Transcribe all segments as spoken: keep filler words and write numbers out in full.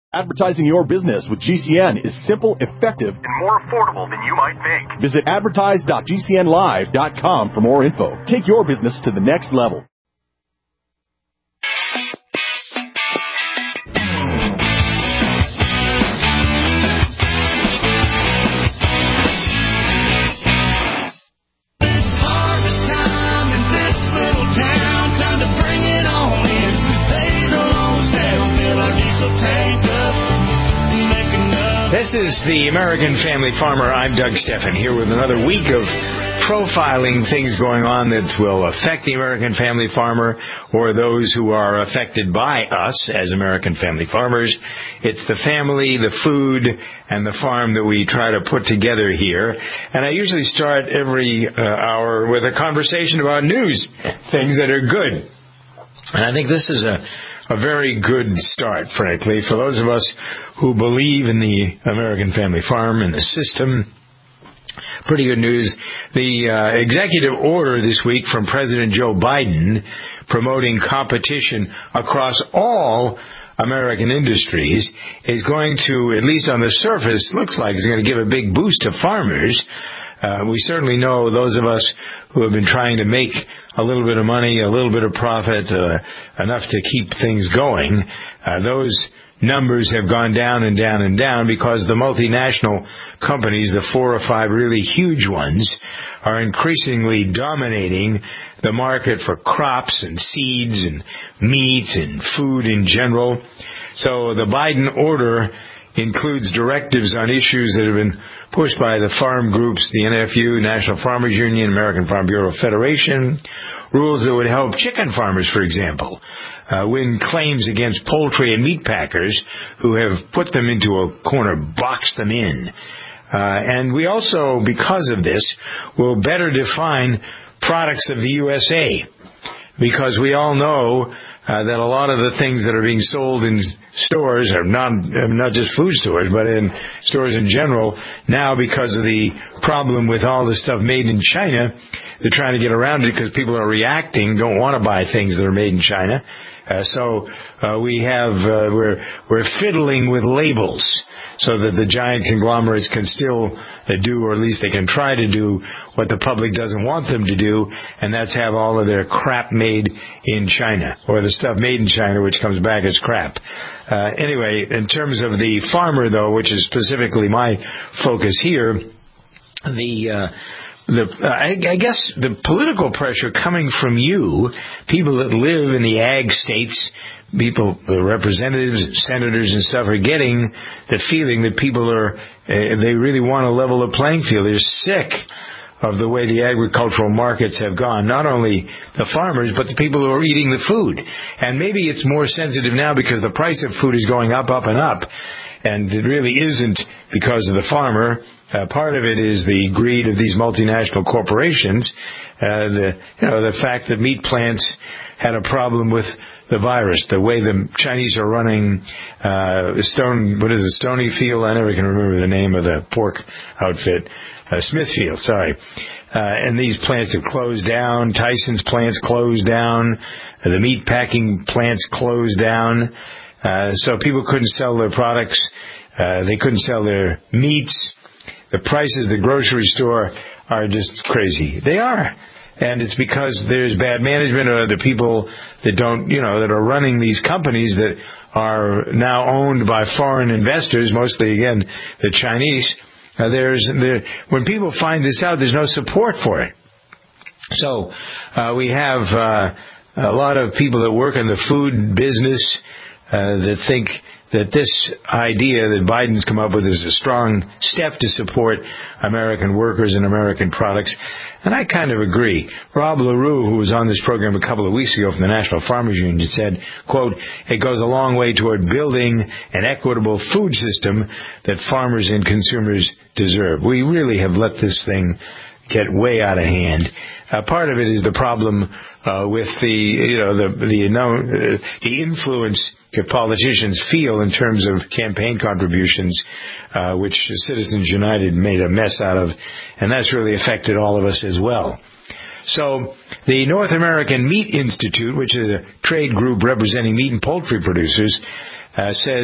Advertising your business with G C N is simple, effective, and more affordable than you might think. Visit advertise dot g c n live dot com for more info. Take your business to the next level. This is the American Family Farmer. I'm Doug Steffen here with another week of profiling things going on that will affect the American Family Farmer or those who are affected by us as American Family Farmers. It's the family, the food, and the farm that we try to put together here. And I usually start every uh, hour with a conversation about news, things that are good. And I think this is a A very good start, frankly, for those of us who believe in the American Family Farm and the system. Pretty good news. The uh, executive order this week from President Joe Biden promoting competition across all American industries is going to, at least on the surface, looks like it's going to give a big boost to farmers. Uh, we certainly know those of us who have been trying to make a little bit of money, a little bit of profit, uh, enough to keep things going, uh, those numbers have gone down and down and down because the multinational companies, the four or five really huge ones, are increasingly dominating the market for crops and seeds and meat and food in general. So the Biden order includes directives on issues that have been pushed by the farm groups, the N F U, National Farmers Union, American Farm Bureau Federation, rules that would help chicken farmers, for example, uh, win claims against poultry and meat packers who have put them into a corner, boxed them in. Uh, and we also, because of this, will better define products of the U S A, because we all know Uh, that a lot of the things that are being sold in stores, are not, not just food stores, but in stores in general, now because of the problem with all the stuff made in China, they're trying to get around it because people are reacting, don't want to buy things that are made in China. Uh, so uh, we have, uh, we're, we're fiddling with labels so that the giant conglomerates can still uh, do, or at least they can try to do, what the public doesn't want them to do, and that's have all of their crap made in China, or the stuff made in China which comes back as crap. Uh, anyway, in terms of the farmer, though, which is specifically my focus here, the uh, The, uh, I, I guess the political pressure coming from you, people that live in the ag states, people, the representatives, senators and stuff, are getting the feeling that people are, uh, they really want to level the playing field. They're sick of the way the agricultural markets have gone. Not only the farmers, but the people who are eating the food. And maybe it's more sensitive now because the price of food is going up, up, and up. And it really isn't because of the farmer. Uh, part of it is the greed of these multinational corporations. Uh, the, you know, the fact that meat plants had a problem with the virus. The way the Chinese are running uh, Stone, what is it, Stonyfield? I never can remember the name of the pork outfit. Uh, Smithfield, sorry. Uh, and these plants have closed down. Tyson's plants closed down. Uh, the meat packing plants closed down. Uh, so people couldn't sell their products. Uh, they couldn't sell their meats. The prices at the grocery store are just crazy. They are. And it's because there's bad management, or the people that don't, you know, that are running these companies that are now owned by foreign investors, mostly, again, the Chinese. Uh, there's, there, when people find this out, there's no support for it. So uh, we have uh, a lot of people that work in the food business uh, that think that this idea that Biden's come up with is a strong step to support American workers and American products. And I kind of agree. Rob LaRue, who was on this program a couple of weeks ago from the National Farmers Union, said, quote, "It goes a long way toward building an equitable food system that farmers and consumers deserve." We really have let this thing get way out of hand. Uh, part of it is the problem uh, with the, you know, the the, you know, uh, the influence that politicians feel in terms of campaign contributions, uh, which Citizens United made a mess out of, and that's really affected all of us as well. So the North American Meat Institute, which is a trade group representing meat and poultry producers, uh, says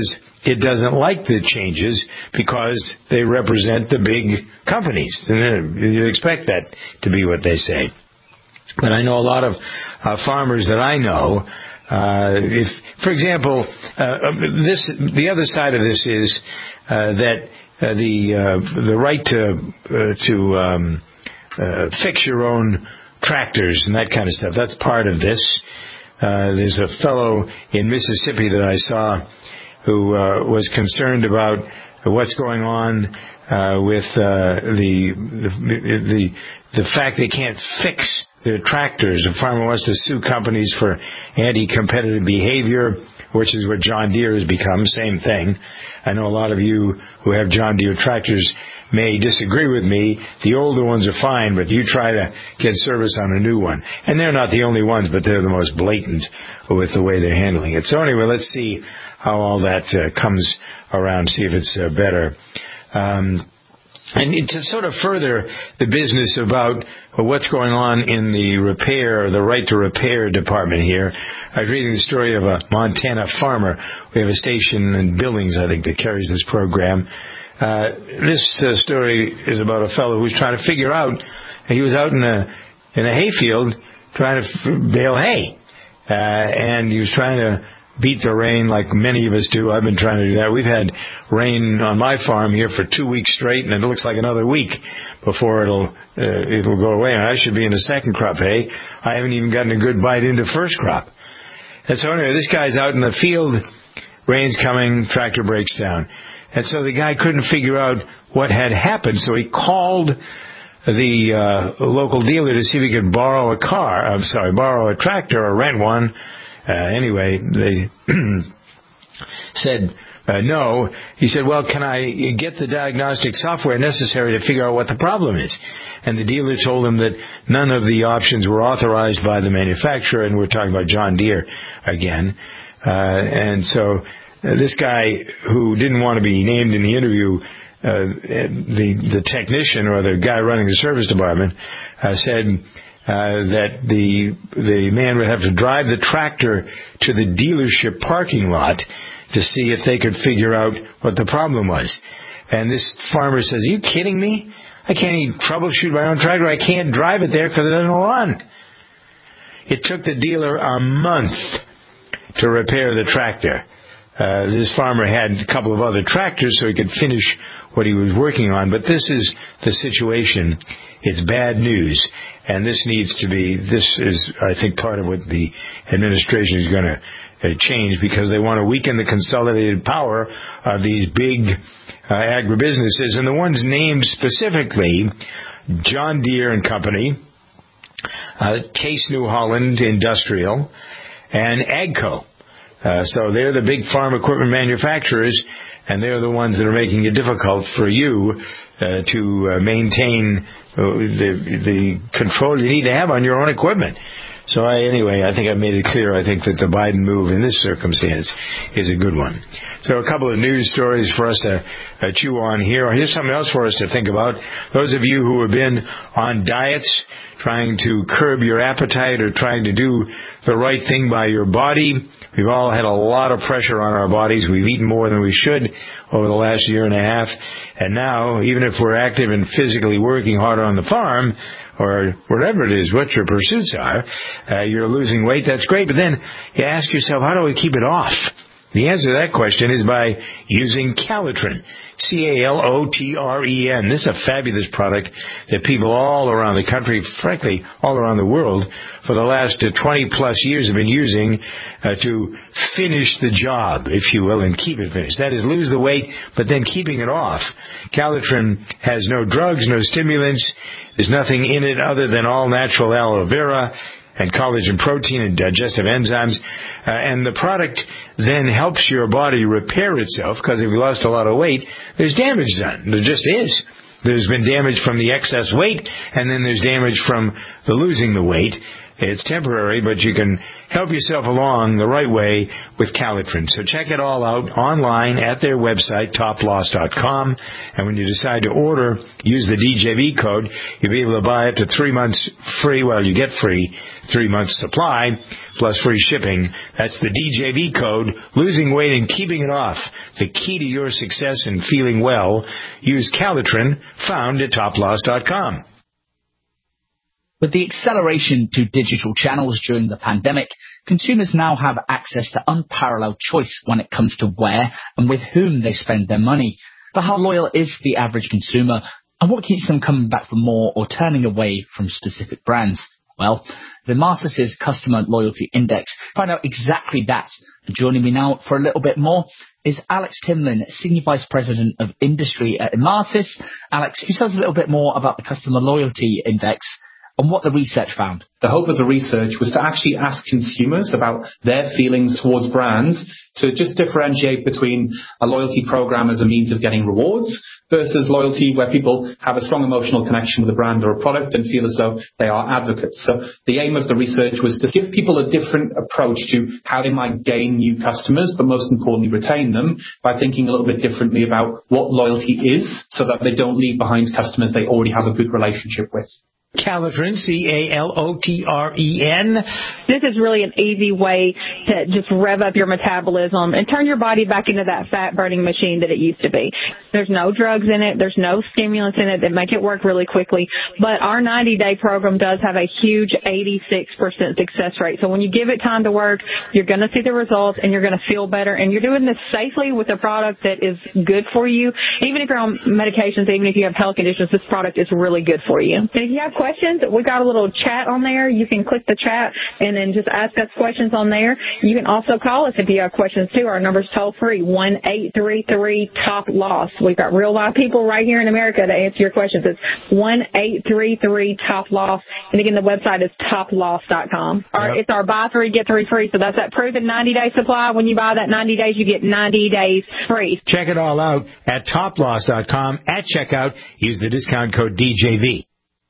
it doesn't like the changes because they represent the big companies. And you expect that to be what they say. But I know a lot of uh, farmers that I know, uh, if, for example, uh, this, the other side of this is uh, that uh, the uh, the right to uh, to um, uh, fix your own tractors and that kind of stuff, that's part of this. Uh, there's a fellow in Mississippi that I saw who uh, was concerned about what's going on uh, with uh, the, the the the fact they can't fix their tractors. A farmer wants to sue companies for anti-competitive behavior, which is what John Deere has become. Same thing. I know a lot of you who have John Deere tractors may disagree with me. The older ones are fine, but you try to get service on a new one. And they're not the only ones, but they're the most blatant with the way they're handling it. So anyway, let's see how all that uh, comes around, see if it's uh, better. Um, and to sort of further the business about what's going on in the repair, the right to repair department here, I was reading the story of a Montana farmer. We have a station in Billings, I think, that carries this program. Uh, this uh, story is about a fellow who's trying to figure out, he was out in a, in a hayfield trying to f- bale hay. Uh, and he was trying to beat the rain like many of us do. I've been trying to do that. We've had rain on my farm here for two weeks straight, and it looks like another week before it'll uh, it'll go away. And I should be in the second crop hay. I haven't even gotten a good bite into first crop. And so anyway, this guy's out in the field, rain's coming, tractor breaks down. And so the guy couldn't figure out what had happened, so he called the uh, local dealer to see if he could borrow a car, I'm sorry, borrow a tractor or rent one. Uh, anyway, they said uh, no. He said, well, can I get the diagnostic software necessary to figure out what the problem is? And the dealer told him that none of the options were authorized by the manufacturer, and we're talking about John Deere again. Uh, and so uh, this guy who didn't want to be named in the interview, uh, the, the technician or the guy running the service department, uh, said Uh, that the the man would have to drive the tractor to the dealership parking lot to see if they could figure out what the problem was. And this farmer says, are you kidding me? I can't even troubleshoot my own tractor. I can't drive it there because it doesn't run. It took the dealer a month to repair the tractor. Uh, this farmer had a couple of other tractors so he could finish what he was working on. But this is the situation. It's bad news. And this needs to be, this is, I think, part of what the administration is going to uh, change, because they want to weaken the consolidated power of these big uh, agribusinesses. And the ones named specifically, John Deere and Company, uh, Case New Holland Industrial, and AGCO. Uh, so they're the big farm equipment manufacturers, and they're the ones that are making it difficult for you uh, to uh, maintain the the control you need to have on your own equipment. So I, anyway, I think I've made it clear. I think that the Biden move in this circumstance is a good one. So a couple of news stories for us to uh, chew on here. Here's something else for us to think about. Those of you who have been on diets, trying to curb your appetite or trying to do the right thing by your body, we've all had a lot of pressure on our bodies. We've eaten more than we should over the last year and a half. And now, even if we're active and physically working hard on the farm, or whatever it is, what your pursuits are, uh, you're losing weight, that's great. But then you ask yourself, how do we keep it off? The answer to that question is by using Calitrin. C A L O T R E N. This is a fabulous product that people all around the country, frankly, all around the world, for the last uh, twenty plus years have been using uh, to finish the job, if you will, and keep it finished. That is, lose the weight, but then keeping it off. Calitrin has no drugs, no stimulants. There's nothing in it other than all natural aloe vera and collagen protein and digestive enzymes. Uh, and the product then helps your body repair itself, because if you lost a lot of weight, there's damage done. There just is. There's been damage from the excess weight, and then there's damage from the losing the weight. It's temporary, but you can help yourself along the right way with Calitrin. So check it all out online at their website, top loss dot com. And when you decide to order, use the D J V code. You'll be able to buy up to three months free. Well, you get free three months supply plus free shipping. That's the D J V code. Losing weight and keeping it off. The key to your success and feeling well. Use Calitrin, found at top loss dot com. With the acceleration to digital channels during the pandemic, consumers now have access to unparalleled choice when it comes to where and with whom they spend their money. But how loyal is the average consumer, and what keeps them coming back for more or turning away from specific brands? Well, the Emarsys Customer Loyalty Index find out exactly that. And joining me now for a little bit more is Alex Timlin, Senior Vice President of Industry at Emarsys. Alex, can you tell us a little bit more about the Customer Loyalty Index and what the research found? The hope of the research was to actually ask consumers about their feelings towards brands, to just differentiate between a loyalty program as a means of getting rewards versus loyalty where people have a strong emotional connection with a brand or a product and feel as though they are advocates. So the aim of the research was to give people a different approach to how they might gain new customers, but most importantly retain them, by thinking a little bit differently about what loyalty is so that they don't leave behind customers they already have a good relationship with. Calitrin, C A L O T R E N. This is really an easy way to just rev up your metabolism and turn your body back into that fat-burning machine that it used to be. There's no drugs in it. There's no stimulants in it that make it work really quickly. But our ninety-day program does have a huge eighty-six percent success rate. So when you give it time to work, you're going to see the results and you're going to feel better. And you're doing this safely with a product that is good for you. Even if you're on medications, even if you have health conditions, this product is really good for you. And if you have questions, questions, we got a little chat on there. You can click the chat and then just ask us questions on there. You can also call us if you have questions too. Our number's toll free, one eight three three top loss. We've got real live people right here in America to answer your questions. It's one eight three three top loss. And again, the website is top loss dot com. Our, yep. It's our buy three, get three free. So that's that proven ninety day supply. When you buy that ninety days, you get ninety days free. Check it all out at top loss dot com. At checkout, use the discount code D J V.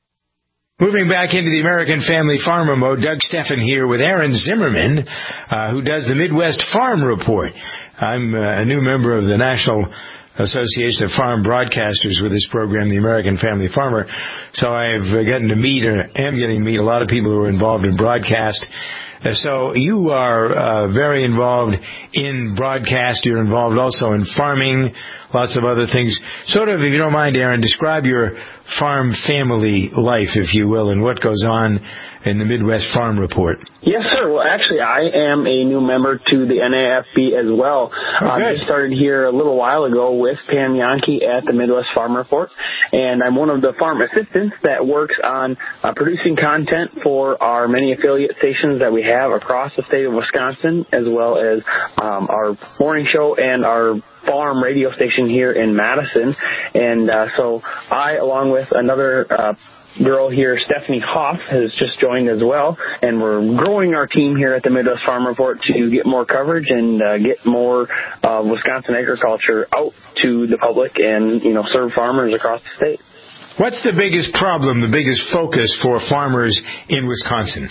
Moving back into the American Family Farmer mode, Doug Steffen here with Aaron Zimmerman, uh, who does the Midwest Farm Report. I'm uh, a new member of the National Association of Farm Broadcasters with this program, the American Family Farmer. So I've uh, gotten to meet, or am getting to meet, a lot of people who are involved in broadcast. Uh, so you are uh, very involved in broadcast. You're involved also in farming, lots of other things. Sort of, if you don't mind, Aaron, describe your farm family life, if you will, and what goes on in the Midwest Farm Report. Yes, sir. Well, actually, I am a new member to the N A F B as well. Oh, I uh, just started here a little while ago with Pam Yankee at the Midwest Farm Report, and I'm one of the farm assistants that works on uh, producing content for our many affiliate stations that we have across the state of Wisconsin, as well as um, our morning show and our farm radio station here in Madison. And uh, so I, along with another uh, girl here, Stephanie Hoff, has just joined as well, and we're growing our team here at the Midwest Farm Report to get more coverage and uh, get more uh, Wisconsin agriculture out to the public and, you know, serve farmers across the state. What's the biggest problem, the biggest focus for farmers in Wisconsin?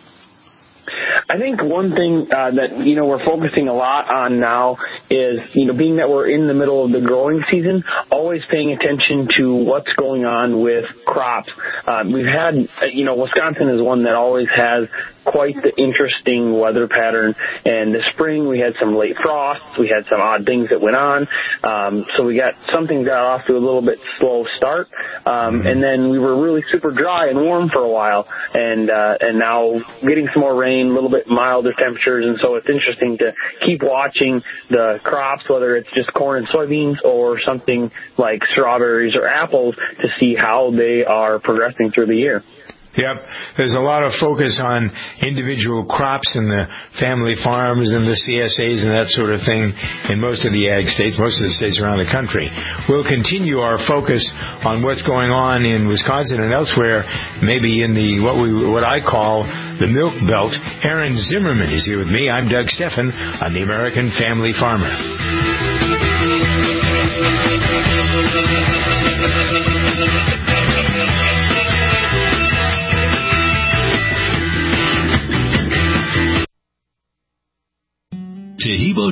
I think one thing uh, that, you know, we're focusing a lot on now is, you know, being that we're in the middle of the growing season, always paying attention to what's going on with crops. Uh, we've had, you know, Wisconsin is one that always has quite the interesting weather pattern. And this spring we had some late frosts. We had some odd things that went on. Um, so we got, something got off to a little bit slow start. Um, and then we were really super dry and warm for a while. And, uh, and now getting some more rain, a little bit milder temperatures. And so it's interesting to keep watching the crops, whether it's just corn and soybeans or something like strawberries or apples, to see how they are progressing through the year. Yep. There's a lot of focus on individual crops and the family farms and the C S As and that sort of thing in most of the ag states, most of the states around the country. We'll continue our focus on what's going on in Wisconsin and elsewhere, maybe in the what we what I call the Milk Belt. Aaron Zimmerman is here with me. I'm Doug Steffen on the American Family Farmer.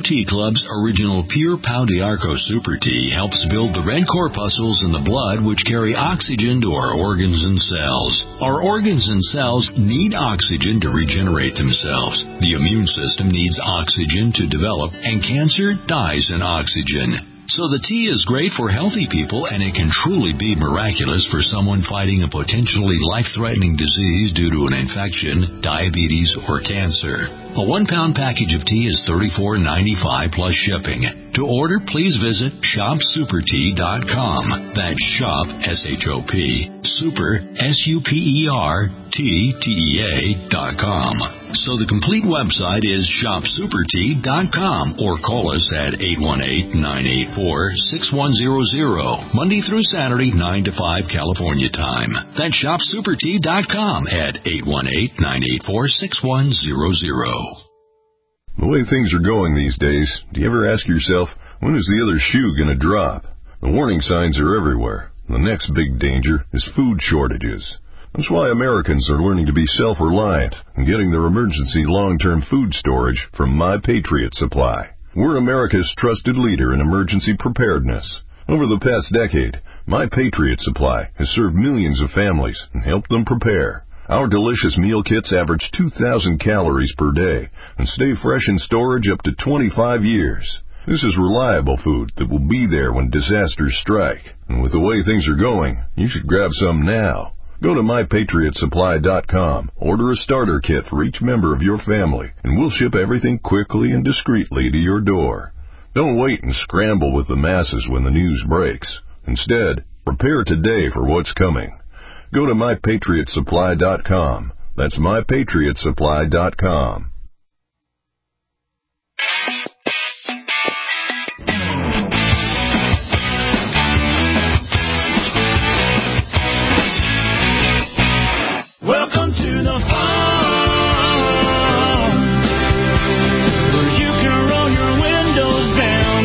Tea Club's original Pure Pau d'Arco Super Tea helps build the red corpuscles in the blood which carry oxygen to our organs and cells. Our organs and cells need oxygen to regenerate themselves. The immune system needs oxygen to develop, and cancer dies in oxygen. So the tea is great for healthy people, and it can truly be miraculous for someone fighting a potentially life-threatening disease due to an infection, diabetes, or cancer. A one-pound package of tea is thirty-four ninety-five plus shipping. To order, please visit shop super tea dot com. That's shop, S H O P, super, S U P E R, T, T E A dot com. So the complete website is shop super tea dot com, or call us at eight one eight, nine eight four, six one zero zero, Monday through Saturday, nine to five California time. That's shop super tea dot com at eight one eight, nine eight four, six one zero zero. The way things are going these days, do you ever ask yourself, when is the other shoe going to drop? The warning signs are everywhere. The next big danger is food shortages. That's why Americans are learning to be self-reliant and getting their emergency long-term food storage from My Patriot Supply. We're America's trusted leader in emergency preparedness. Over the past decade, My Patriot Supply has served millions of families and helped them prepare. Our delicious meal kits average two thousand calories per day and stay fresh in storage up to twenty-five years. This is reliable food that will be there when disasters strike. And with the way things are going, you should grab some now. Go to my patriot supply dot com, order a starter kit for each member of your family, and we'll ship everything quickly and discreetly to your door. Don't wait and scramble with the masses when the news breaks. Instead, prepare today for what's coming. Go to my patriot supply dot com. That's my patriot supply dot com. Welcome to the farm, where you can roll your windows down.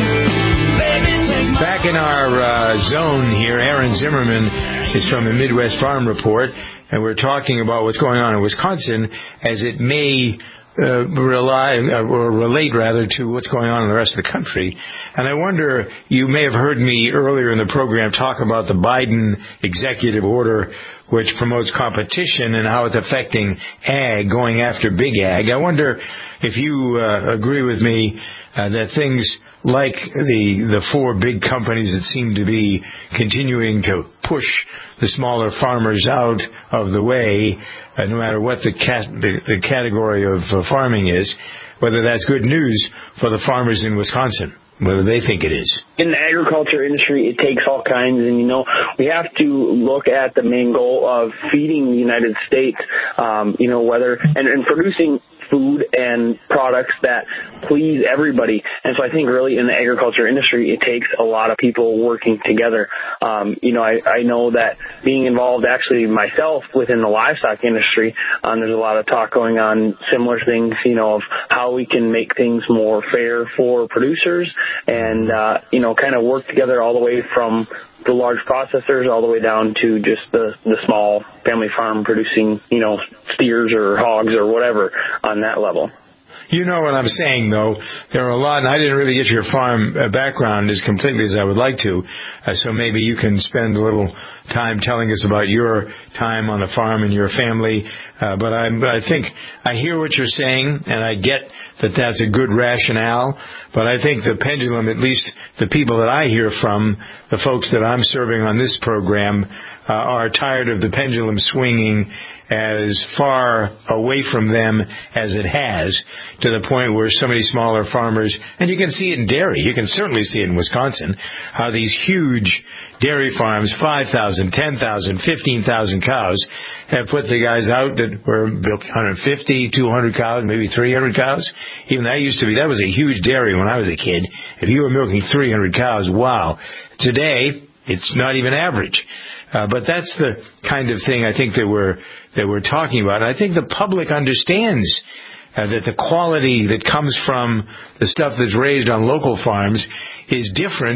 Baby, take my Back in our uh, zone here, Aaron Zimmerman is from the Midwest Farm Report, and we're talking about what's going on in Wisconsin as it may uh, rely or relate rather to what's going on in the rest of the country. And I wonder, you may have heard me earlier in the program talk about the Biden executive order, which promotes competition and how it's affecting ag, going after big ag. I wonder if you uh, agree with me uh, that things like the the four big companies that seem to be continuing to push the smaller farmers out of the way, uh, no matter what the, cat, the, the category of uh, farming is, whether that's good news for the farmers in Wisconsin, whether they think it is. In the agriculture industry, it takes all kinds, and, you know, we have to look at the main goal of feeding the United States, um, you know, whether, and, and producing food and products that please everybody. And so I think really in the agriculture industry, it takes a lot of people working together. Um, you know, I, I know that being involved actually myself within the livestock industry, um, there's a lot of talk going on similar things, you know, of how we can make things more fair for producers and, uh, you know, kind of work together all the way from the large processors all the way down to just the, the small family farm producing, you know, steers or hogs or whatever on that level. You know what I'm saying, though. There are a lot, and I didn't really get your farm uh, background as completely as I would like to, uh, so maybe you can spend a little time telling us about your time on the farm and your family. Uh, but, I, but I think I hear what you're saying, and I get that that's a good rationale, but I think the pendulum, at least the people that I hear from, the folks that I'm serving on this program, uh, are tired of the pendulum swinging as far away from them as it has, to the point where so many smaller farmers, and you can see it in dairy, you can certainly see it in Wisconsin, how these huge dairy farms, five thousand, ten thousand, fifteen thousand cows, have put the guys out that were milking one hundred fifty, two hundred cows, maybe three hundred cows. Even that used to be, that was a huge dairy when I was a kid. If you were milking three hundred cows, wow. Today, it's not even average. Uh, but that's the kind of thing I think that we're that we're talking about. And I think the public understands uh, that the quality that comes from the stuff that's raised on local farms is different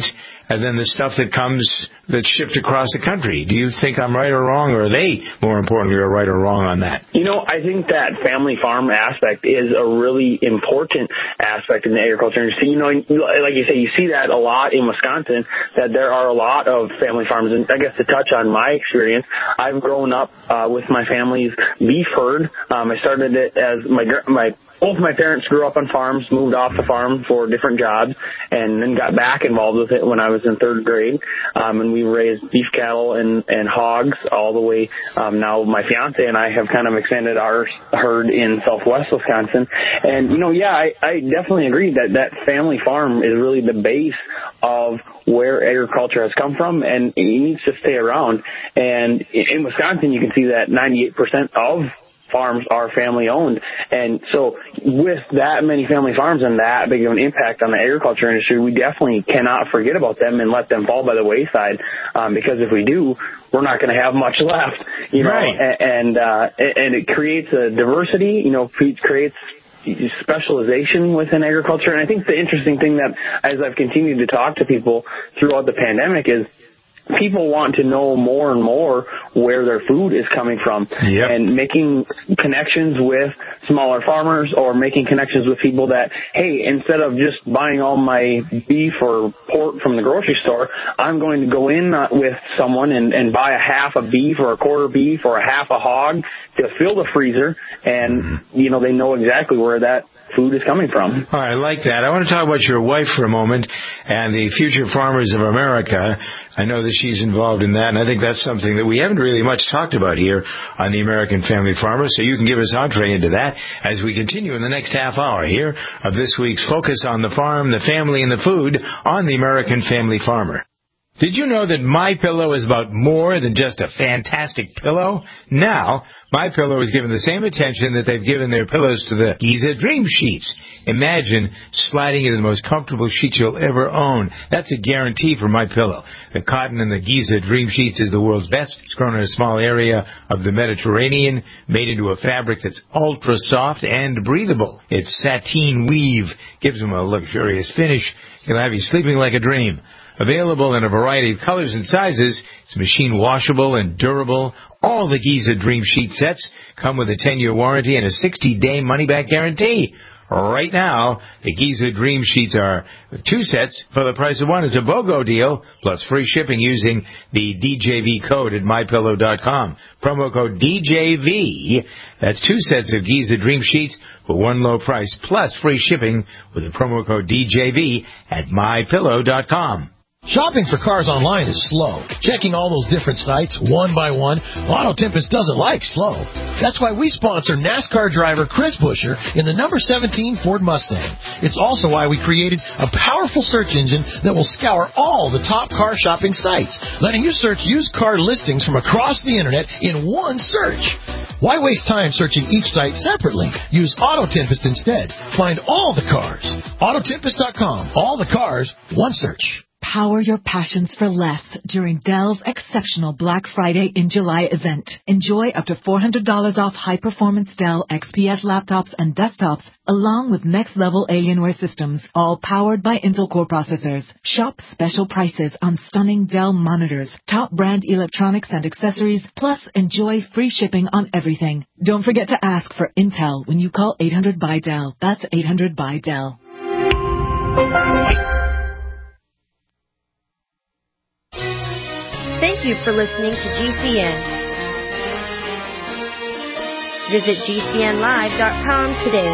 and then the stuff that comes that's shipped across the country. Do you think I'm right or wrong, or are they, more importantly, are right or wrong on that? You know, I think that family farm aspect is a really important aspect in the agriculture industry. You know, like you say, you see that a lot in Wisconsin, that there are a lot of family farms. And I guess to touch on my experience, I've grown up uh, with my family's beef herd. Um, I started it as my my both my parents grew up on farms, moved off the farm for different jobs, and then got back involved with it when I was in third grade. Um, and we raised beef cattle and, and hogs all the way. Um, now my fiance and I have kind of expanded our herd in southwest Wisconsin. And, you know, yeah, I, I definitely agree that that family farm is really the base of where agriculture has come from, and it needs to stay around. And in Wisconsin, you can see that ninety-eight percent of farms are family owned. And so with that many family farms and that big of an impact on the agriculture industry, we definitely cannot forget about them and let them fall by the wayside. Um, because if we do, we're not going to have much left, you know, right. and, uh, and it creates a diversity, you know, creates specialization within agriculture. And I think the interesting thing that as I've continued to talk to people throughout the pandemic is people want to know more and more where their food is coming from, yep. and making connections with smaller farmers or making connections with people that, hey, instead of just buying all my beef or pork from the grocery store, I'm going to go in with someone and, and buy a half a beef or a quarter beef or a half a hog to fill the freezer, and, mm-hmm. you know, they know exactly where that food is coming from. All right, I like that. I want to talk about your wife for a moment and the Future Farmers of America. I know that she's involved in that, and I think that's something that we haven't really much talked about here on the American Family Farmer, so you can give us entree into that as we continue in the next half hour here of this week's Focus on the Farm, the Family, and the Food on the American Family Farmer. Did you know that MyPillow is about more than just a fantastic pillow? Now, MyPillow is given the same attention that they've given their pillows to the Giza Dream Sheets. Imagine sliding into the most comfortable sheets you'll ever own. That's a guarantee for MyPillow. The cotton in the Giza Dream Sheets is the world's best. It's grown in a small area of the Mediterranean, made into a fabric that's ultra soft and breathable. Its sateen weave gives them a luxurious finish. It'll have you sleeping like a dream. Available in a variety of colors and sizes, it's machine washable and durable. All the Giza Dream Sheet sets come with a ten-year warranty and a sixty-day money-back guarantee. Right now, the Giza Dream Sheets are two sets for the price of one. It's a BOGO deal, plus free shipping using the D J V code at my pillow dot com. Promo code D J V. That's two sets of Giza Dream Sheets for one low price, plus free shipping with the promo code D J V at my pillow dot com. Shopping for cars online is slow. Checking all those different sites one by one, Auto Tempest doesn't like slow. That's why we sponsor NASCAR driver Chris Buescher in the number seventeen Ford Mustang. It's also why we created a powerful search engine that will scour all the top car shopping sites, letting you search used car listings from across the internet in one search. Why waste time searching each site separately? Use Auto Tempest instead. Find all the cars. Auto Tempest dot com. All the cars, one search. Power your passions for less during Dell's exceptional Black Friday in July event. Enjoy up to four hundred dollars off high-performance Dell X P S laptops and desktops, along with next-level Alienware systems, all powered by Intel Core processors. Shop special prices on stunning Dell monitors, top brand electronics and accessories, plus enjoy free shipping on everything. Don't forget to ask for Intel when you call eight hundred by Dell. That's eight hundred by Dell. Thank you for listening to G C N. Visit G C N live dot com today.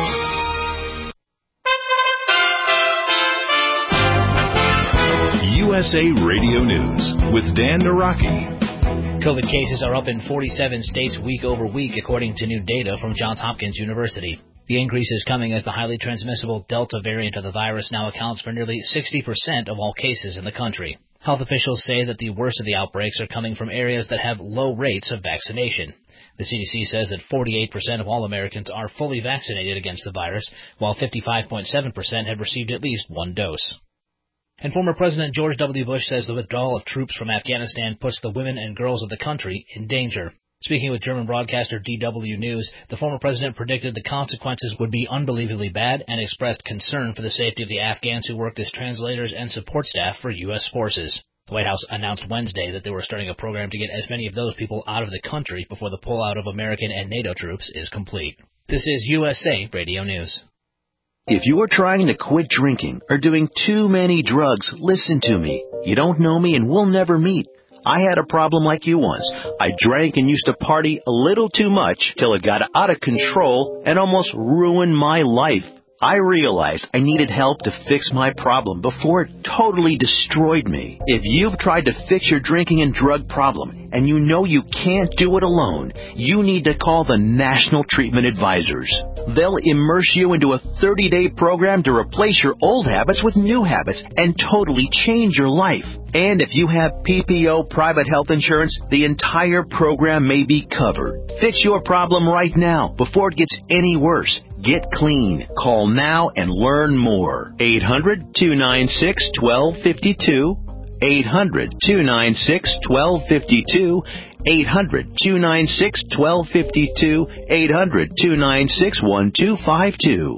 U S A Radio News with Dan Naraki. COVID cases are up in forty-seven states week over week, according to new data from Johns Hopkins University. The increase is coming as the highly transmissible Delta variant of the virus now accounts for nearly sixty percent of all cases in the country. Health officials say that the worst of the outbreaks are coming from areas that have low rates of vaccination. The C D C says that forty-eight percent of all Americans are fully vaccinated against the virus, while fifty-five point seven percent have received at least one dose. And former President George W. Bush says the withdrawal of troops from Afghanistan puts the women and girls of the country in danger. Speaking with German broadcaster D W News, the former president predicted the consequences would be unbelievably bad and expressed concern for the safety of the Afghans who worked as translators and support staff for U S forces. The White House announced Wednesday that they were starting a program to get as many of those people out of the country before the pullout of American and NATO troops is complete. This is U S A Radio News. If you're trying to quit drinking or doing too many drugs, listen to me. You don't know me and we'll never meet. I had a problem like you once. I drank and used to party a little too much till it got out of control and almost ruined my life. I realized I needed help to fix my problem before it totally destroyed me. If you've tried to fix your drinking and drug problem and you know you can't do it alone, you need to call the National Treatment Advisors. They'll immerse you into a thirty-day program to replace your old habits with new habits and totally change your life. And if you have P P O private health insurance, the entire program may be covered. Fix your problem right now before it gets any worse. Get clean. Call now and learn more. eight hundred, two nine six, one two five two. eight hundred, two nine six, one two five two. eight hundred, two nine six, one two five two. eight hundred, two nine six, one two five two.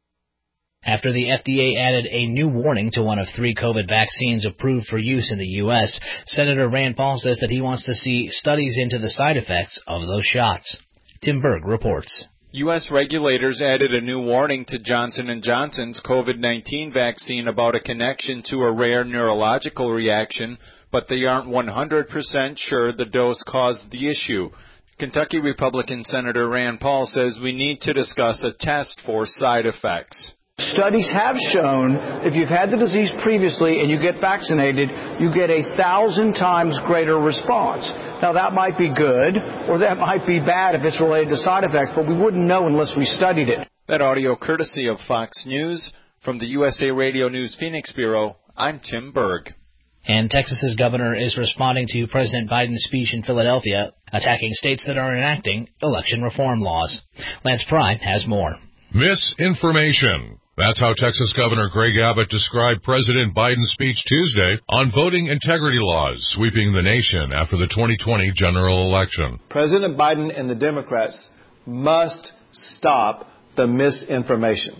After the F D A added a new warning to one of three COVID vaccines approved for use in the U S, Senator Rand Paul says that he wants to see studies into the side effects of those shots. Tim Berg reports. U S regulators added a new warning to Johnson and Johnson's COVID nineteen vaccine about a connection to a rare neurological reaction, but they aren't one hundred percent sure the dose caused the issue. Kentucky Republican Senator Rand Paul says we need to discuss a test for side effects. Studies have shown if you've had the disease previously and you get vaccinated, you get a thousand times greater response. Now, that might be good or that might be bad if it's related to side effects, but we wouldn't know unless we studied it. That audio courtesy of Fox News. From the U S A Radio News Phoenix Bureau, I'm Tim Berg. And Texas's governor is responding to President Biden's speech in Philadelphia, attacking states that are enacting election reform laws. Lance Pry has more. Misinformation. That's how Texas Governor Greg Abbott described President Biden's speech Tuesday on voting integrity laws sweeping the nation after the twenty twenty general election. President Biden and the Democrats must stop the misinformation.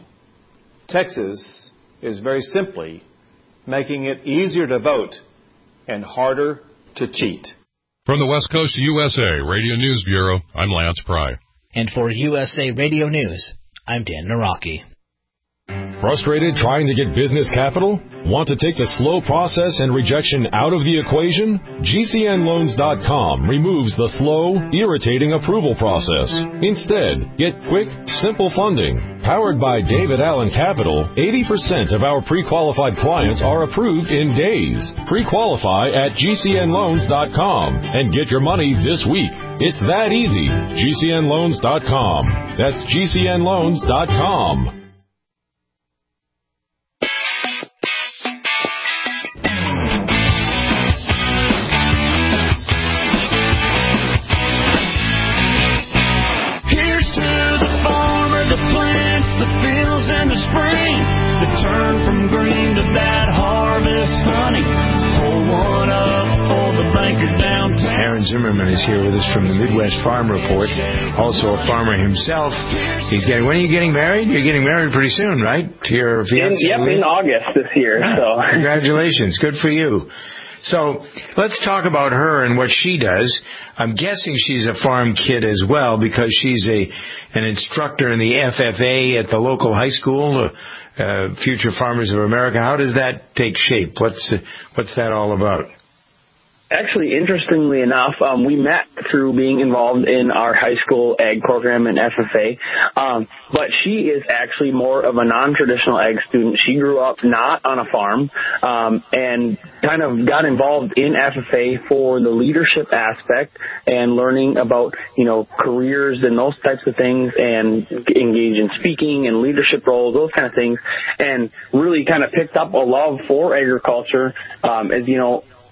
Texas is very simply making it easier to vote and harder to cheat. From the West Coast U S A Radio News Bureau, I'm Lance Pry. And for U S A Radio News, I'm Dan Naraki. Frustrated trying to get business capital? Want to take the slow process and rejection out of the equation? G C N loans dot com removes the slow, irritating approval process. Instead, get quick, simple funding. Powered by David Allen Capital, eighty percent of our pre-qualified clients are approved in days. Pre-qualify at G C N loans dot com and get your money this week. It's that easy. G C N loans dot com. That's G C N loans dot com. Spring to turn from green to that harvest honey. Pull one up for the banker downtown. Aaron Zimmerman is here with us from the Midwest Farm Report, also a farmer himself. He's getting. When are you getting married? You're getting married pretty soon, right? To your fiance? In, yep, in August this year. So congratulations, good for you. So let's talk about her and what she does. I'm guessing she's a farm kid as well because she's a an instructor in the F F A at the local high school, uh, Future Farmers of America. How does that take shape? What's uh, what's that all about? Actually, interestingly enough, um, we met through being involved in our high school ag program in F F A. Um, but she is actually more of a non-traditional ag student. She grew up not on a farm um, and kind of got involved in F F A for the leadership aspect and learning about, you know, careers and those types of things and engage in speaking and leadership roles, those kind of things, and really kind of picked up a love for agriculture um, as, you know,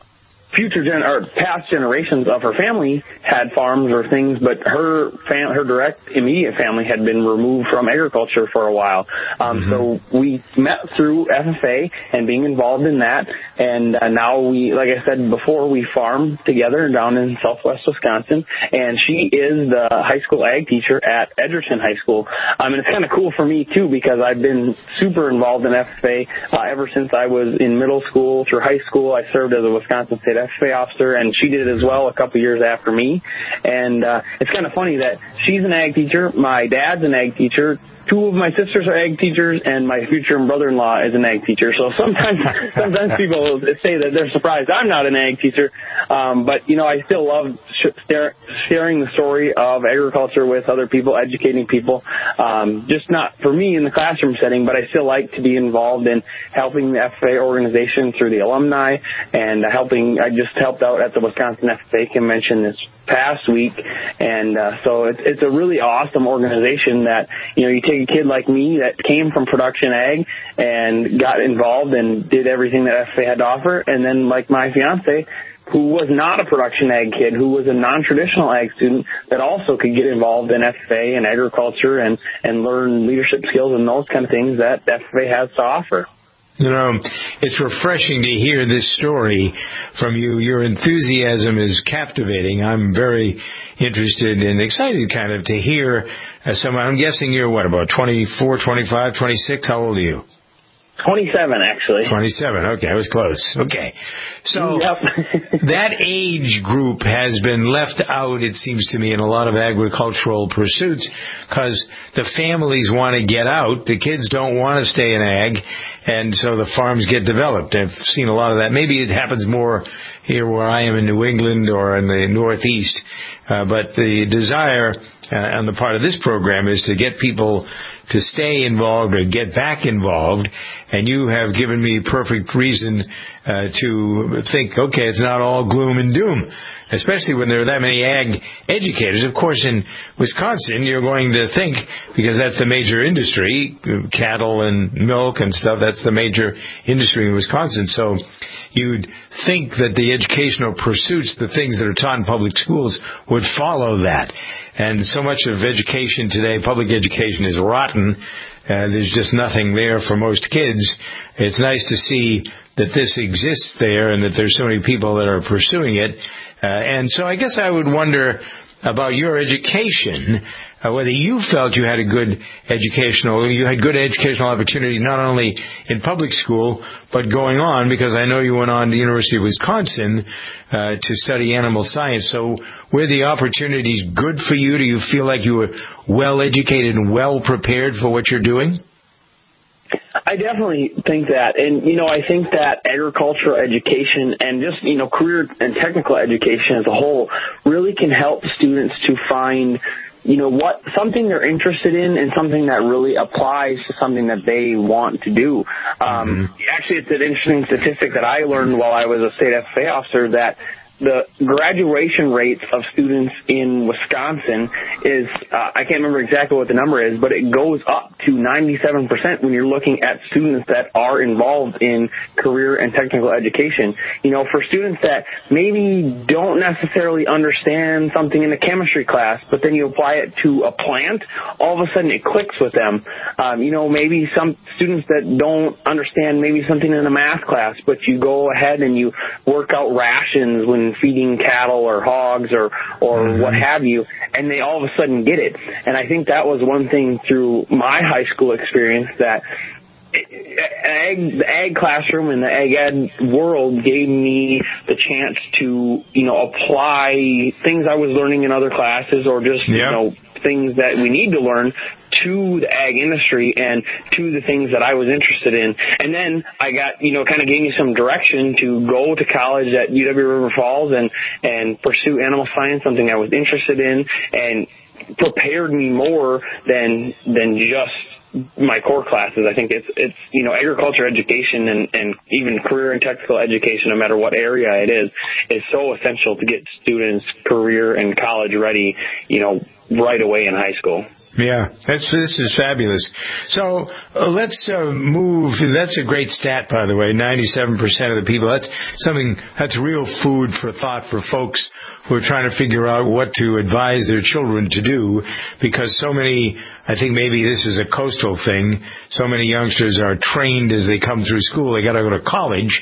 future gen or past generations of her family had farms or things, but her fam- her direct immediate family had been removed from agriculture for a while. Um, mm-hmm. So we met through F F A and being involved in that, and uh, now we, like I said before, we farm together down in Southwest Wisconsin. And she is the high school ag teacher at Edgerton High School. Um, and it's kind of cool for me too because I've been super involved in F F A uh, ever since I was in middle school through high school. I served as a Wisconsin State F F A officer, and she did it as well a couple years after me. And uh, it's kind of funny that she's an ag teacher, my dad's an ag teacher, two of my sisters are ag teachers, and my future brother-in-law is an ag teacher. So sometimes sometimes people say that they're surprised I'm not an ag teacher. Um, but, you know, I still love sh- sharing the story of agriculture with other people, educating people, um, just not for me in the classroom setting, but I still like to be involved in helping the F F A organization through the alumni and helping. I just helped out at the Wisconsin F F A convention this past week, and uh, so it's, it's a really awesome organization that, you know, you take a kid like me that came from production ag and got involved and did everything that F F A had to offer, and then like my fiance, who was not a production ag kid, who was a non-traditional ag student that also could get involved in F F A and agriculture and, and learn leadership skills and those kind of things that F F A has to offer. You know, it's refreshing to hear this story from you. Your enthusiasm is captivating. I'm very interested and excited kind of to hear uh, someone. I'm guessing you're, what, about twenty-four, twenty-five, twenty-six? How old are you? twenty-seven, actually. twenty-seven. Okay, I was close. Okay. So yep. That age group has been left out, it seems to me, in a lot of agricultural pursuits because the families want to get out. The kids don't want to stay in ag, and so the farms get developed. I've seen a lot of that. Maybe it happens more here where I am in New England or in the Northeast, uh, but the desire uh, on the part of this program is to get people to stay involved or get back involved, and you have given me perfect reason uh, to think, okay, it's not all gloom and doom, especially when there are that many ag educators. Of course, in Wisconsin, you're going to think, because that's the major industry, cattle and milk and stuff, that's the major industry in Wisconsin. So you'd think that the educational pursuits, the things that are taught in public schools, would follow that. And so much of education today, public education, is rotten. Uh, there's just nothing there for most kids. It's nice to see that this exists there and that there's so many people that are pursuing it. Uh, and so I guess I would wonder about your education, uh, whether you felt you had a good educational, you had good educational opportunity not only in public school, but going on, because I know you went on to the University of Wisconsin uh, to study animal science. So were the opportunities good for you? Do you feel like you were well educated and well prepared for what you're doing? I definitely think that. And, you know, I think that agricultural education and just, you know, career and technical education as a whole really can help students to find, you know, what something they're interested in and something that really applies to something that they want to do. Um, mm-hmm. Actually, it's an interesting statistic that I learned while I was a state F F A officer that the graduation rates of students in Wisconsin is, uh, I can't remember exactly what the number is, but it goes up to ninety-seven percent when you're looking at students that are involved in career and technical education. You know, for students that maybe don't necessarily understand something in a chemistry class, but then you apply it to a plant, all of a sudden it clicks with them. Um, you know, maybe some students that don't understand maybe something in a math class, but you go ahead and you work out rations when feeding cattle or hogs or or mm-hmm. what have you, and they all of a sudden get it. And I think that was one thing through my high school experience that ag, the ag classroom and the ag ed world gave me the chance to, you know, apply things I was learning in other classes or just, yeah. you know, things that we need to learn to the ag industry and to the things that I was interested in. And then I got, you know, kind of gave me some direction to go to college at U W River Falls and, and pursue animal science, something I was interested in, and prepared me more than, than just my core classes. I think it's, it's, you know, agriculture education and, and even career and technical education, no matter what area it is, is so essential to get students career and college ready, you know, right away in high school. Yeah, that's this is fabulous. So uh, let's uh, move. That's a great stat, by the way. ninety-seven percent of the people. That's something. That's real food for thought for folks who are trying to figure out what to advise their children to do. Because so many, I think maybe this is a coastal thing. So many youngsters are trained as they come through school. They got to go to college,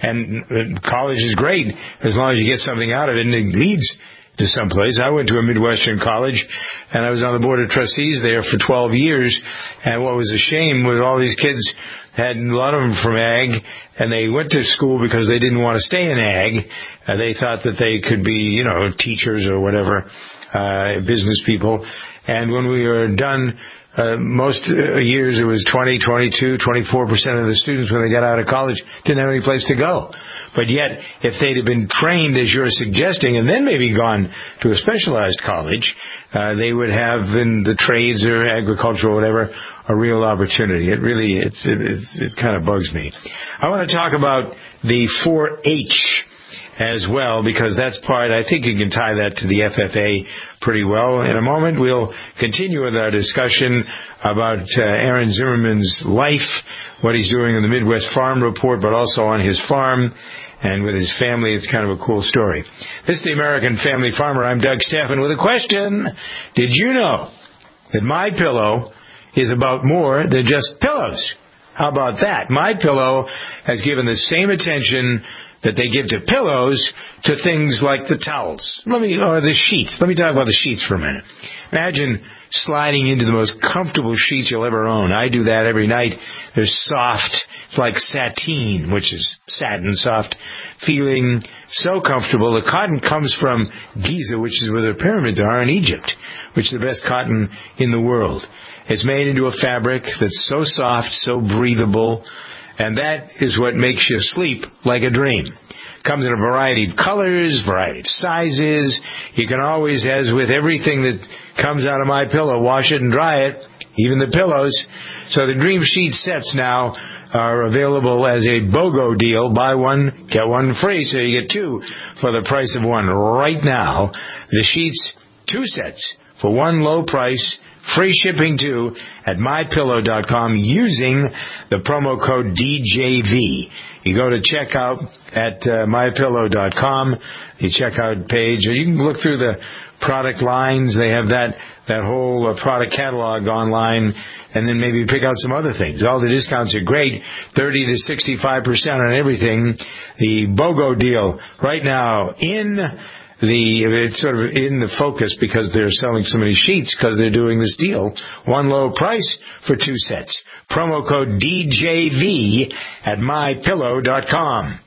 and college is great as long as you get something out of it, and it leads to someplace. I went to a Midwestern college, and I was on the board of trustees there for twelve years, and what was a shame was all these kids had a lot of them from ag, and they went to school because they didn't want to stay in ag. Uh, they thought that they could be, you know, teachers or whatever, uh, business people. And when we were done, uh, most uh, years it was twenty, twenty-two, twenty-four percent of the students when they got out of college didn't have any place to go. But yet, if they'd have been trained as you're suggesting and then maybe gone to a specialized college, uh, they would have in the trades or agriculture or whatever a real opportunity. It really, it's, it, it's, it kind of bugs me. I want to talk about the four H as well, because that's part, I think you can tie that to the F F A pretty well. In a moment, we'll continue with our discussion about uh, Aaron Zimmerman's life, what he's doing in the Midwest Farm Report, but also on his farm and with his family. It's kind of a cool story. This is the American Family Farmer. I'm Doug Stephan with a question. Did you know that MyPillow is about more than just pillows? How about that? MyPillow has given the same attention that they give to pillows to things like the towels. Let me, or the sheets. Let me talk about the sheets for a minute. Imagine sliding into the most comfortable sheets you'll ever own. I do that every night. They're soft. It's like sateen, which is satin, soft, feeling so comfortable. The cotton comes from Giza, which is where the pyramids are in Egypt, which is the best cotton in the world. It's made into a fabric that's so soft, so breathable, and that is what makes you sleep like a dream. Comes in a variety of colors, variety of sizes. You can always, as with everything that comes out of MyPillow, wash it and dry it, even the pillows. So the Dream Sheet sets now are available as a BOGO deal. Buy one, get one free, so you get two for the price of one right now. The sheets, two sets for one low price. Free shipping, too, at my pillow dot com using the promo code D J V. You go to checkout at uh, my pillow dot com, the checkout page, or you can look through the product lines. They have that, that whole uh, product catalog online, and then maybe pick out some other things. All the discounts are great, thirty to sixty-five percent on everything. The BOGO deal right now in The it's sort of in the focus because they're selling so many sheets because they're doing this deal. One low price for two sets. Promo code D J V at my pillow dot com.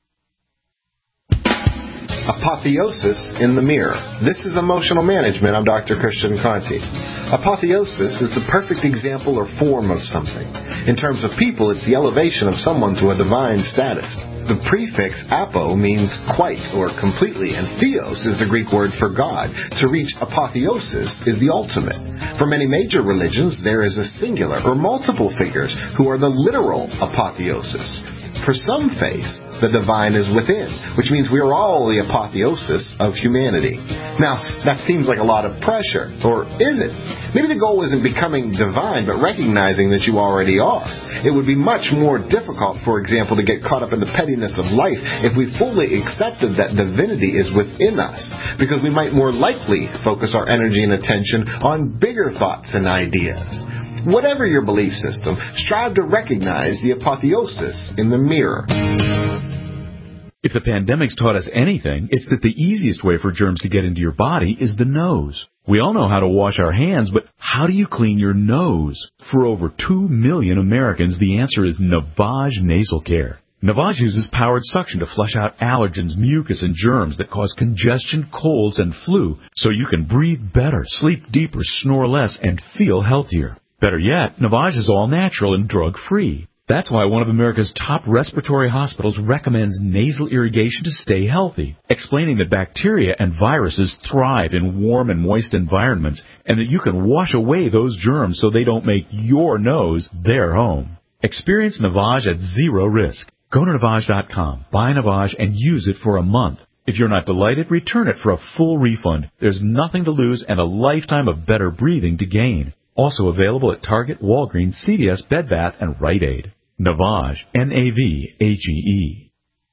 Apotheosis in the mirror. This is Emotional Management. I'm Doctor Christian Conti. Apotheosis is the perfect example or form of something. In terms of people, it's the elevation of someone to a divine status. The prefix apo means quite or completely, and theos is the Greek word for God. To reach apotheosis is the ultimate. For many major religions, there is a singular or multiple figures who are the literal apotheosis. For some faiths, the divine is within, which means we are all the apotheosis of humanity. Now, that seems like a lot of pressure, or is it? Maybe the goal isn't becoming divine, but recognizing that you already are. It would be much more difficult, for example, to get caught up in the pettiness of life if we fully accepted that divinity is within us, because we might more likely focus our energy and attention on bigger thoughts and ideas. Whatever your belief system, strive to recognize the apotheosis in the mirror. If the pandemic's taught us anything, it's that the easiest way for germs to get into your body is the nose. We all know how to wash our hands, but how do you clean your nose? For over two million Americans, the answer is Navage Nasal Care. Navage uses powered suction to flush out allergens, mucus, and germs that cause congestion, colds, and flu, so you can breathe better, sleep deeper, snore less, and feel healthier. Better yet, Navage is all natural and drug-free. That's why one of America's top respiratory hospitals recommends nasal irrigation to stay healthy, explaining that bacteria and viruses thrive in warm and moist environments and that you can wash away those germs so they don't make your nose their home. Experience Navage at zero risk. Go to Navage dot com, buy Navage, and use it for a month. If you're not delighted, return it for a full refund. There's nothing to lose and a lifetime of better breathing to gain. Also available at Target, Walgreens, C V S, Bed Bath, and Rite Aid. Navage, N A V A G E.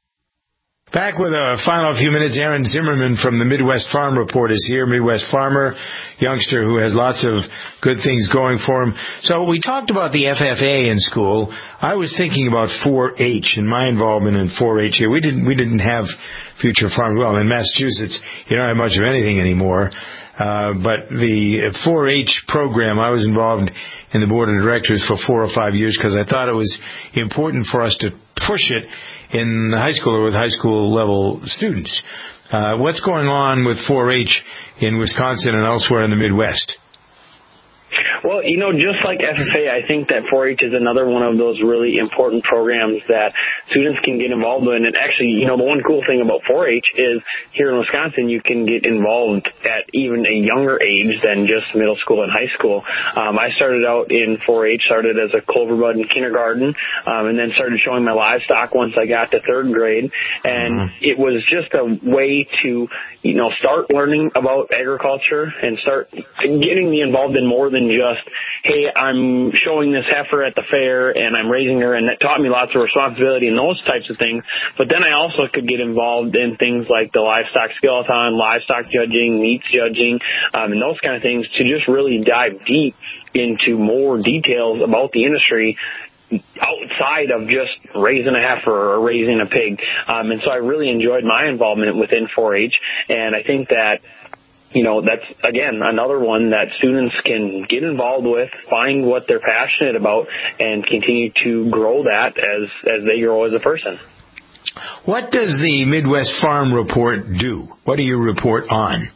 Back with a final few minutes. Aaron Zimmerman from the Midwest Farm Report is here. Midwest farmer, youngster who has lots of good things going for him. So we talked about the F F A in school. I was thinking about four H and my involvement in four H here. We didn't we didn't have Future Farm. Well, in Massachusetts, you don't have much of anything anymore. Uh, but the four H program, I was involved in the board of directors for four or five years because I thought it was important for us to push it in high school or with high school level students. Uh, what's going on with four H in Wisconsin and elsewhere in the Midwest? Well, you know, just like F F A, I think that four H is another one of those really important programs that students can get involved in. And actually, you know, the one cool thing about four H is here in Wisconsin, you can get involved at even a younger age than just middle school and high school. Um, I started out in four H, started as a cloverbud in kindergarten, um, and then started showing my livestock once I got to third grade. And mm-hmm. it was just a way to, you know, start learning about agriculture and start getting me involved in more than just, hey, I'm showing this heifer at the fair and I'm raising her, and that taught me lots of responsibility and those types of things. But then I also could get involved in things like the livestock skeleton, livestock judging, meats judging, um, and those kind of things to just really dive deep into more details about the industry outside of just raising a heifer or raising a pig. Um, and so I really enjoyed my involvement within four H, and I think that, you know, that's, again, another one that students can get involved with, find what they're passionate about, and continue to grow that as, as they grow as a person. What does the Midwest Farm Report do? What do you report on?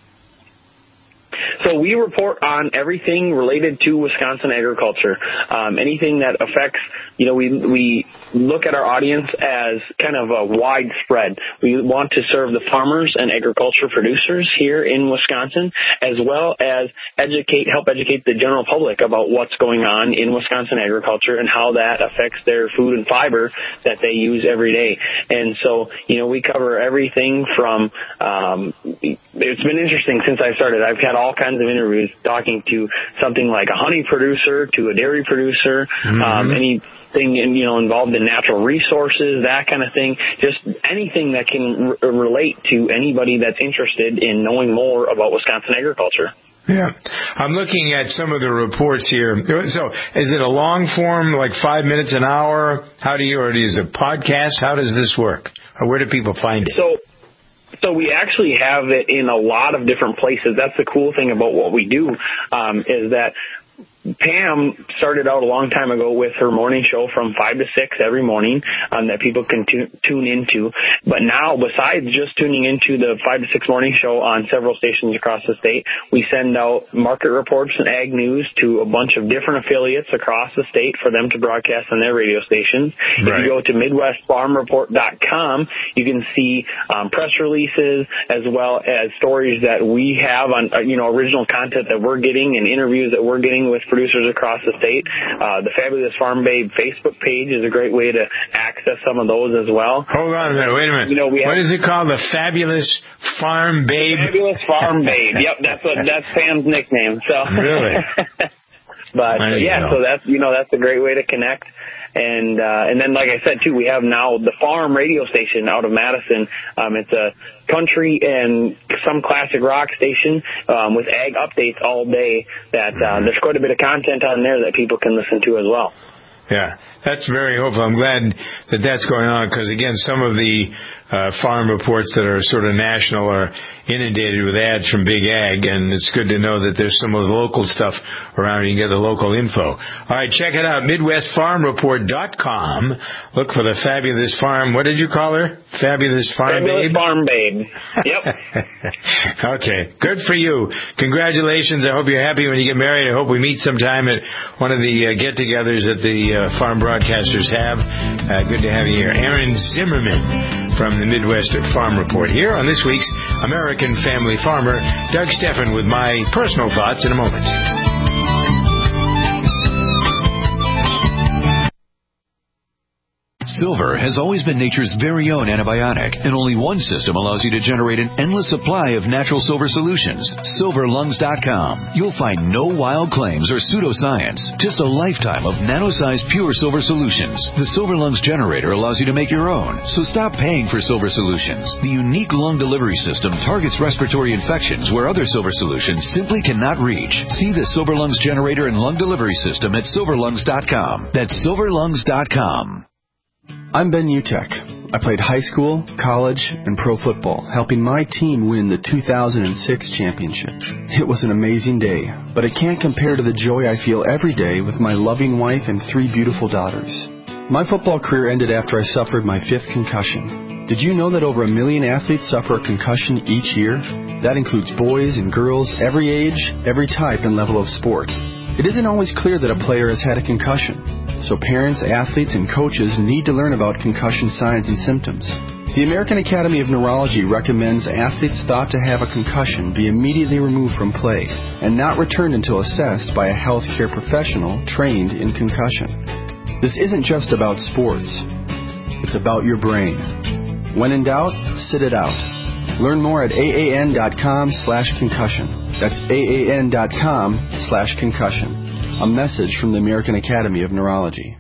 So we report on everything related to Wisconsin agriculture, um, anything that affects, you know, we we look at our audience as kind of a widespread. We want to serve the farmers and agriculture producers here in Wisconsin, as well as educate, help educate the general public about what's going on in Wisconsin agriculture and how that affects their food and fiber that they use every day. And so, you know, we cover everything from, um, it's been interesting since I started. I've had all kinds of interviews talking to something like a honey producer to a dairy producer, mm-hmm. um, anything in, you know, involved in natural resources, that kind of thing, just anything that can r- relate to anybody that's interested in knowing more about Wisconsin agriculture. Yeah. I'm looking at some of the reports here. So is it a long form, like five minutes an hour? How do you, or is it a podcast? How does this work? Or where do people find it? So, So we actually have it in a lot of different places. That's the cool thing about what we do, um, is that Pam started out a long time ago with her morning show from five to six every morning um, that people can t- tune into. But now, besides just tuning into the five to six morning show on several stations across the state, we send out market reports and ag news to a bunch of different affiliates across the state for them to broadcast on their radio stations. Right. If you go to Midwest Farm Report dot com, you can see um, press releases as well as stories that we have on, uh, you know, original content that we're getting and interviews that we're getting with producers across the state. Uh, the Fabulous Farm Babe Facebook page is a great way to access some of those as well. Hold on a minute. Wait a minute. You know, we what have, is it called? The Fabulous Farm Babe? Fabulous Farm Babe. Yep, that's what, that's Pam's nickname. So really? But uh, yeah, so that's, you know, that's a great way to connect. And uh, and then, like I said, too, we have now the Farm radio station out of Madison. Um, it's a country and some classic rock station um, with ag updates all day. That uh, there's quite a bit of content on there that people can listen to as well. Yeah, that's very hopeful. I'm glad that that's going on because, again, some of the uh, farm reports that are sort of national are inundated with ads from Big Ag, and it's good to know that there's some of the local stuff around. You can get the local info. All right, check it out, Midwest Farm Report dot com. Look for the Fabulous Farm. What did you call her? Fabulous Farm Fabulous Babe? Farm Babe. Yep. Okay, good for you. Congratulations. I hope you're happy when you get married. I hope we meet sometime at one of the uh, get-togethers that the uh, farm broadcasters have. Uh, good to have you here. Aaron Zimmerman from the Midwest Farm Report here on this week's American Family Farmer. Doug Steffen with my personal thoughts in a moment. Silver has always been nature's very own antibiotic, and only one system allows you to generate an endless supply of natural silver solutions. silver lungs dot com. You'll find no wild claims or pseudoscience, just a lifetime of nano-sized pure silver solutions. The Silver Lungs generator allows you to make your own, so stop paying for silver solutions. The unique lung delivery system targets respiratory infections where other silver solutions simply cannot reach. See the Silver Lungs generator and lung delivery system at silver lungs dot com. That's silver lungs dot com. I'm Ben Utek. I played high school, college, and pro football, helping my team win the two thousand six championship. It was an amazing day, but it can't compare to the joy I feel every day with my loving wife and three beautiful daughters. My football career ended after I suffered my fifth concussion. Did you know that over a million athletes suffer a concussion each year? That includes boys and girls, every age, every type and level of sport. It isn't always clear that a player has had a concussion. So parents, athletes, and coaches need to learn about concussion signs and symptoms. The American Academy of Neurology recommends athletes thought to have a concussion be immediately removed from play and not returned until assessed by a healthcare professional trained in concussion. This isn't just about sports. It's about your brain. When in doubt, sit it out. Learn more at aan.com slash concussion. That's aan.com slash concussion. A message from the American Academy of Neurology.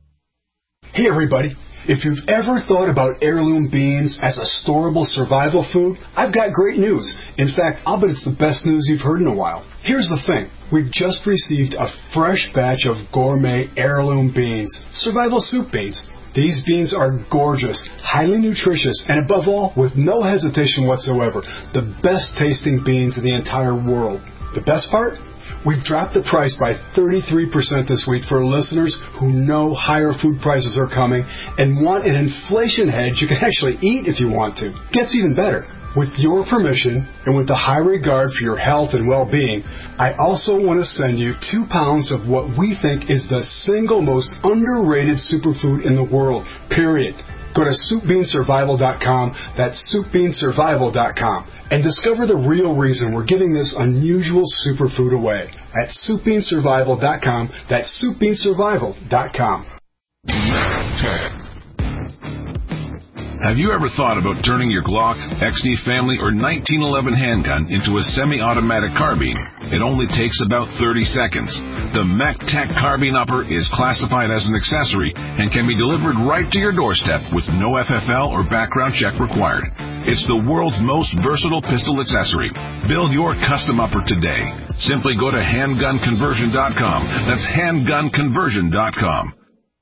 Hey everybody, if you've ever thought about heirloom beans as a storable survival food, I've got great news. In fact, I'll bet it's the best news you've heard in a while. Here's the thing. We've just received a fresh batch of gourmet heirloom beans, survival soup beans. These beans are gorgeous, highly nutritious, and above all, with no hesitation whatsoever, the best tasting beans in the entire world. The best part? We've dropped the price by thirty-three percent this week for listeners who know higher food prices are coming and want an inflation hedge you can actually eat if you want to. Gets even better. With your permission and with the high regard for your health and well-being, I also want to send you two pounds of what we think is the single most underrated superfood in the world, period. Go to soup bean survival dot com, that's soup bean survival dot com, and discover the real reason we're giving this unusual superfood away at soup bean survival dot com, that's soup bean survival dot com. Have you ever thought about turning your Glock, X D Family, or nineteen eleven handgun into a semi-automatic carbine? It only takes about thirty seconds. The MacTac Carbine Upper is classified as an accessory and can be delivered right to your doorstep with no F F L or background check required. It's the world's most versatile pistol accessory. Build your custom upper today. Simply go to handgun conversion dot com. That's handgun conversion dot com.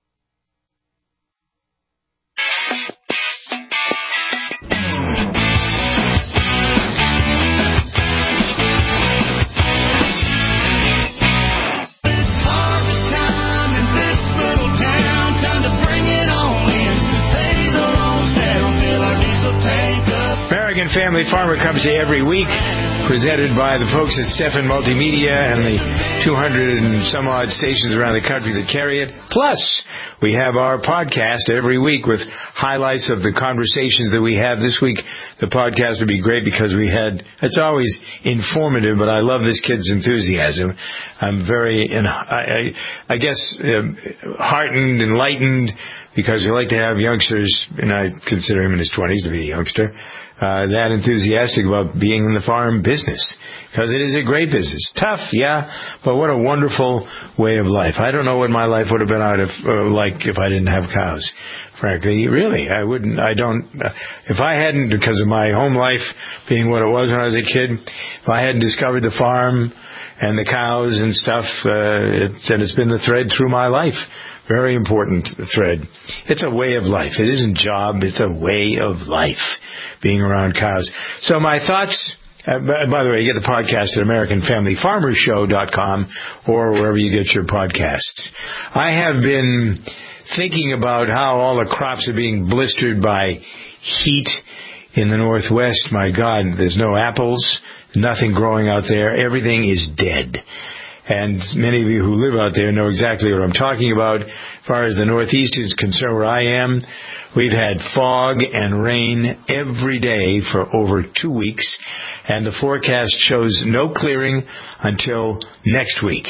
American Family Farmer comes to you every week, presented by the folks at Stephan Multimedia and the two hundred and some odd stations around the country that carry it. Plus, we have our podcast every week with highlights of the conversations that we have. This week, the podcast would be great because we had, it's always informative, but I love this kid's enthusiasm. I'm very, you know, I, I, I guess, um, heartened, enlightened, because we like to have youngsters, and I consider him in his twenties to be a youngster, uh, that enthusiastic about being in the farm business. Because it is a great business. Tough, yeah, but what a wonderful way of life. I don't know what my life would have been out of, uh, like if I didn't have cows. Frankly, really, I wouldn't, I don't, uh, if I hadn't, because of my home life being what it was when I was a kid, if I hadn't discovered the farm and the cows and stuff, uh, it's, and it's been the thread through my life. Very important thread. It's a way of life. It isn't job. It's a way of life, being around cows. So my thoughts, uh, by the way, you get the podcast at American Family Farmer Show dot com or wherever you get your podcasts. I have been thinking about how all the crops are being blistered by heat in the Northwest. My God, there's no apples, nothing growing out there. Everything is dead. And many of you who live out there know exactly what I'm talking about. As far as the Northeast is concerned, where I am, we've had fog and rain every day for over two weeks, and the forecast shows no clearing until next week.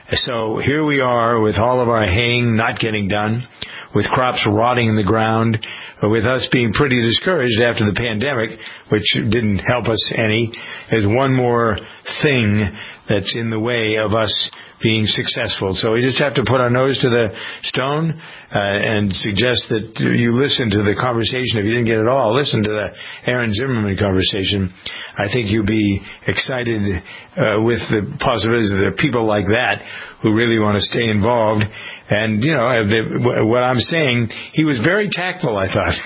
So here we are with all of our haying not getting done, with crops rotting in the ground, with us being pretty discouraged after the pandemic, which didn't help us any, as one more thing that's in the way of us being successful. So we just have to put our nose to the stone uh, and suggest that you listen to the conversation. If you didn't get it all, listen to the Aaron Zimmerman conversation. I think you'll be excited uh, with the possibilities that there are people like that who really want to stay involved. And, you know, the, what I'm saying, he was very tactful, I thought,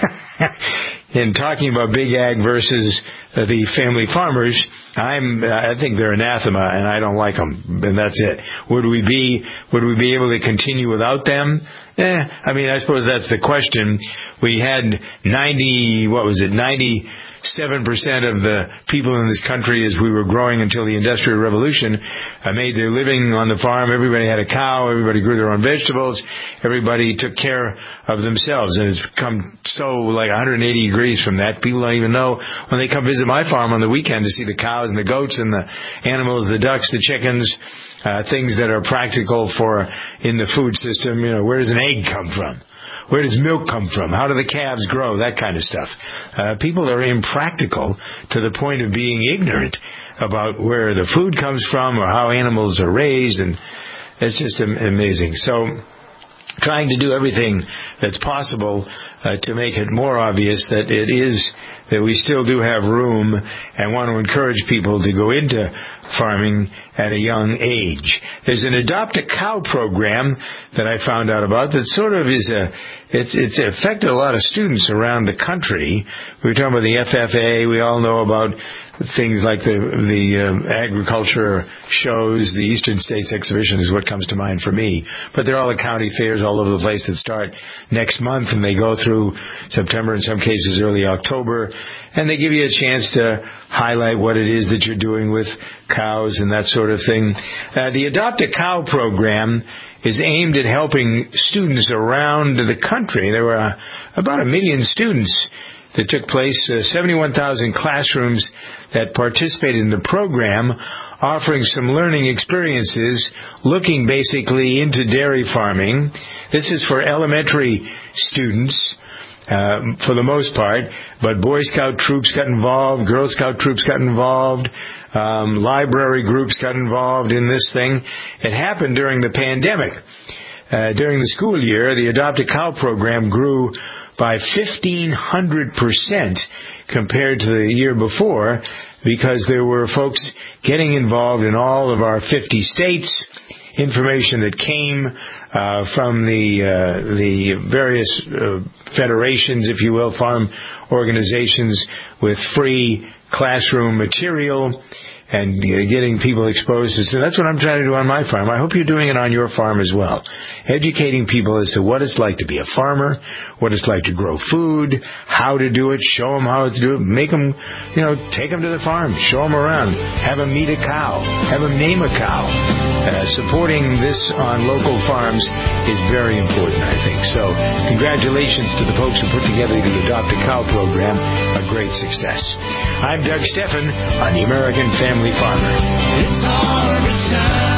in talking about big ag versus uh, the family farmers. I'm, I think they're anathema, and I don't like them, and that's it. Would we be, would we be able to continue without them? Eh, I mean, I suppose that's the question. We had ninety, what was it, ninety-seven percent of the people in this country, as we were growing until the Industrial Revolution, uh, made their living on the farm. Everybody had a cow. Everybody grew their own vegetables. Everybody took care of themselves. And it's come so like one hundred eighty degrees from that. People don't even know when they come visit my farm on the weekend to see the cows and the goats and the animals, the ducks, the chickens, uh, things that are practical for in the food system. You know, where does an egg come from? Where does milk come from? How do the calves grow? That kind of stuff. Uh, people are impractical to the point of being ignorant about where the food comes from or how animals are raised, and it's just amazing. So trying to do everything that's possible uh, to make it more obvious that it is that we still do have room, and want to encourage people to go into farming at a young age. There's an Adopt a Cow program that I found out about that sort of is a, it's, it's affected a lot of students around the country. We were talking about the F F A. We all know about things like the, the um, agriculture shows. The Eastern States Exhibition is what comes to mind for me. But there are all the county fairs all over the place that start next month, and they go through September, in some cases early October. And they give you a chance to highlight what it is that you're doing with cows and that sort of thing. Uh, the Adopt a Cow program is aimed at helping students around the country. There were uh, about a million students that took place, uh, seventy-one thousand classrooms that participated in the program, offering some learning experiences, looking basically into dairy farming. This is for elementary students. Uh, for the most part, but Boy Scout troops got involved, Girl Scout troops got involved, um, library groups got involved in this thing. It happened during the pandemic. Uh, during the school year, the Adopt a Cow program grew by fifteen hundred percent compared to the year before, because there were folks getting involved in all of our fifty states. Information that came uh, from the uh, the various uh, federations, if you will, farm organizations, with free classroom material and uh, getting people exposed to. So that's what I'm trying to do on my farm. I hope you're doing it on your farm as well. Educating people as to what it's like to be a farmer, what it's like to grow food, how to do it, show them how to do it, make them, you know, take them to the farm, show them around, have them meet a cow, have them name a cow. Uh, supporting this on local farms is very important, I think. So congratulations to the folks who put together the Adopt a Cow program, a great success. I'm Doug Steffen on the American Family Farmer. It's harvest time.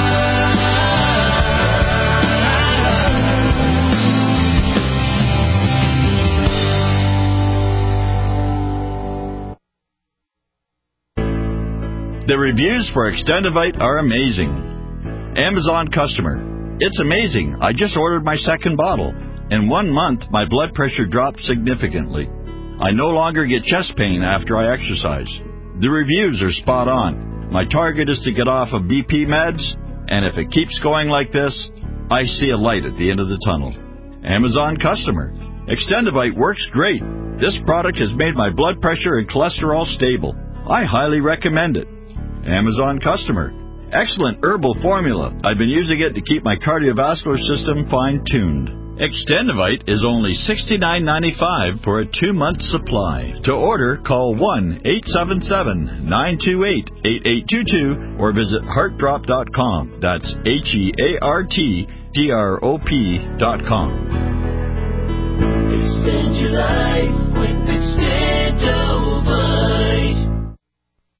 The reviews for Extendivite are amazing. Amazon customer. It's amazing. I just ordered my second bottle. In one month, my blood pressure dropped significantly. I no longer get chest pain after I exercise. The reviews are spot on. My target is to get off of B P meds, and if it keeps going like this, I see a light at the end of the tunnel. Amazon customer. Extendivite works great. This product has made my blood pressure and cholesterol stable. I highly recommend it. Amazon customer. Excellent herbal formula. I've been using it to keep my cardiovascular system fine-tuned. Extendivite is only sixty-nine ninety-five for a two-month supply. To order, call one eight seven seven, nine two eight, eight eight two two or visit heart drop dot com. That's H E A R T D R O P dot com. Extend your life with Extendivite.